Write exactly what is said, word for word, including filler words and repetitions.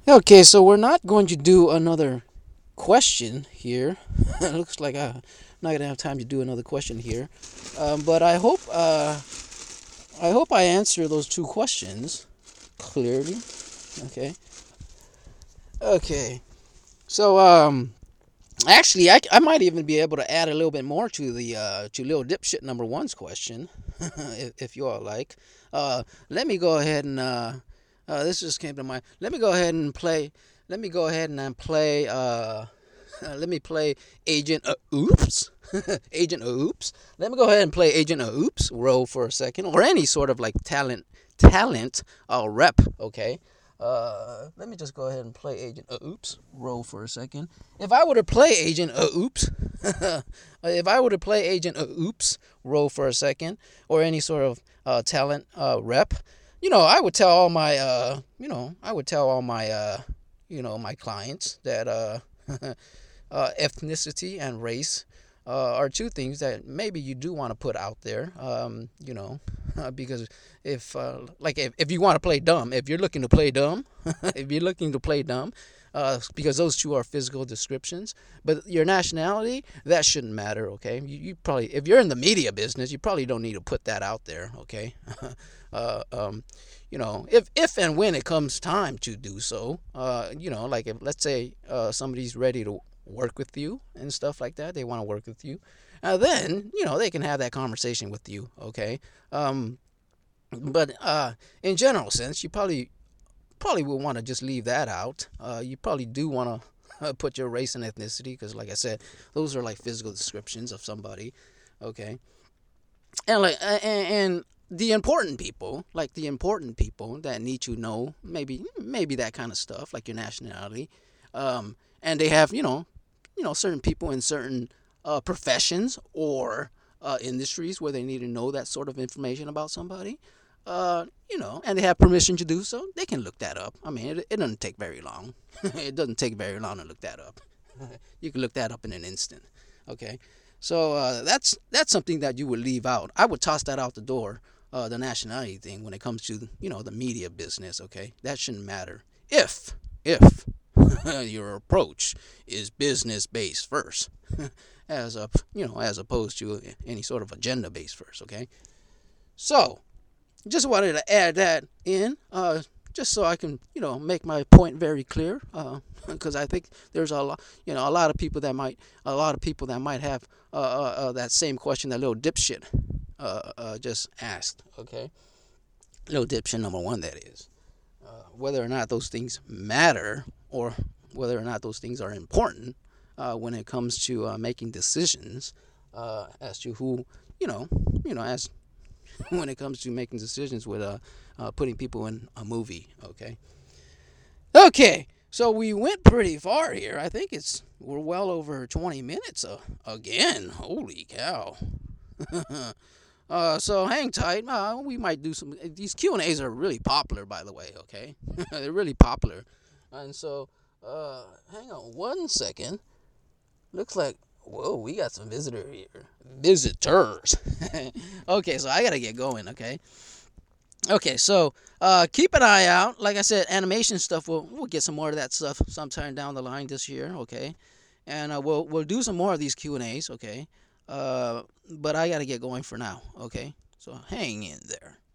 Okay, so we're not going to do another question here. It looks like I'm not gonna have time to do another question here, um, but I hope uh, I hope I answer those two questions clearly. Okay. Okay. So um, actually, I, I might even be able to add a little bit more to the uh, to little dipshit number one's question, if, if you all like. Uh, let me go ahead and uh, uh, this just came to mind. Let me go ahead and play. Let me go ahead and then play. Uh, uh, let me play Agent uh, Oops. Agent Oops. Let me go ahead and play Agent Oops role for a second, or any sort of like talent talent uh, rep. Okay. Uh, let me just go ahead and play Agent uh, Oops role for a second. If I were to play Agent uh, Oops, if I were to play Agent uh, Oops role for a second, or any sort of uh, talent uh, rep, you know, I would tell all my, uh, you know, I would tell all my, uh, you know, my clients that uh, uh, ethnicity and race uh, are two things that maybe you do want to put out there. Um, you know, uh, because if uh, like if, if you want to play dumb, if you're looking to play dumb, if you're looking to play dumb, uh, because those two are physical descriptions. But your nationality, that shouldn't matter. Okay, you, you probably, if you're in the media business, you probably don't need to put that out there. Okay. uh, um, you know, if if and when it comes time to do so, uh, you know, like if let's say uh, somebody's ready to work with you and stuff like that, they want to work with you, uh, then you know they can have that conversation with you. Okay, um, but uh, in general sense, you probably probably will want to just leave that out. Uh, you probably do want to uh, put your race and ethnicity because, like I said, those are like physical descriptions of somebody. Okay, and like and, and the important people, like the important people that need to know maybe maybe that kind of stuff, like your nationality, um, and they have you know you know certain people in certain uh, professions or uh, industries where they need to know that sort of information about somebody. Uh, you know, and they have permission to do so. They can look that up. I mean, it, it doesn't take very long. It doesn't take very long to look that up. You can look that up in an instant. Okay, so uh, that's that's something that you would leave out. I would toss that out the door. Uh, the nationality thing when it comes to you know the media business. Okay, that shouldn't matter if if your approach is business based first, as a you know as opposed to any sort of agenda based first. Okay, so just wanted to add that in, uh, just so I can, you know, make my point very clear. Because uh, I think there's a lot, you know, a lot of people that might, a lot of people that might have uh, uh, uh, that same question that little dipshit uh, uh, just asked. Okay, little dipshit number one, that is, uh, whether or not those things matter or whether or not those things are important uh, when it comes to uh, making decisions uh, as to who, you know, you know, as when it comes to making decisions with uh, uh, putting people in a movie. Okay. Okay. So we went pretty far here. I think it's we're well over twenty minutes uh, again. Holy cow. uh, so hang tight. Uh, we might do some. These Q and A's are really popular, by the way. Okay, they're really popular, and so uh, hang on one second. Looks like whoa, we got some visitor here. Visitors. Okay, so I gotta get going. Okay. Okay, so uh, keep an eye out. Like I said, animation stuff. We'll we'll get some more of that stuff sometime down the line this year. Okay, and uh, we'll we'll do some more of these Q and A's. Okay, uh, but I gotta get going for now. Okay, so hang in there.